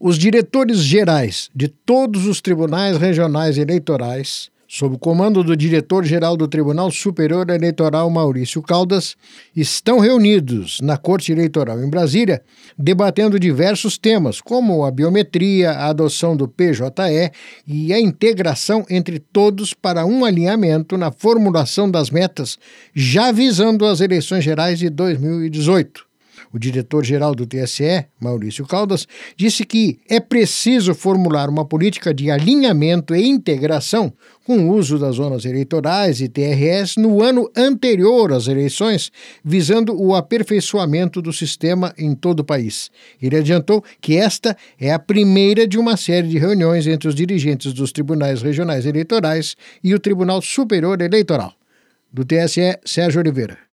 Os diretores gerais de todos os tribunais regionais eleitorais, sob o comando do diretor-geral do Tribunal Superior Eleitoral, Maurício Caldas, estão reunidos na Corte Eleitoral em Brasília, debatendo diversos temas, como a biometria, a adoção do PJE e a integração entre todos para um alinhamento na formulação das metas, já visando as eleições gerais de 2018. O diretor-geral do TSE, Maurício Caldas, disse que é preciso formular uma política de alinhamento e integração com o uso das zonas eleitorais e TRS no ano anterior às eleições, visando o aperfeiçoamento do sistema em todo o país. Ele adiantou que esta é a primeira de uma série de reuniões entre os dirigentes dos tribunais regionais eleitorais e o Tribunal Superior Eleitoral. Do TSE, Sérgio Oliveira.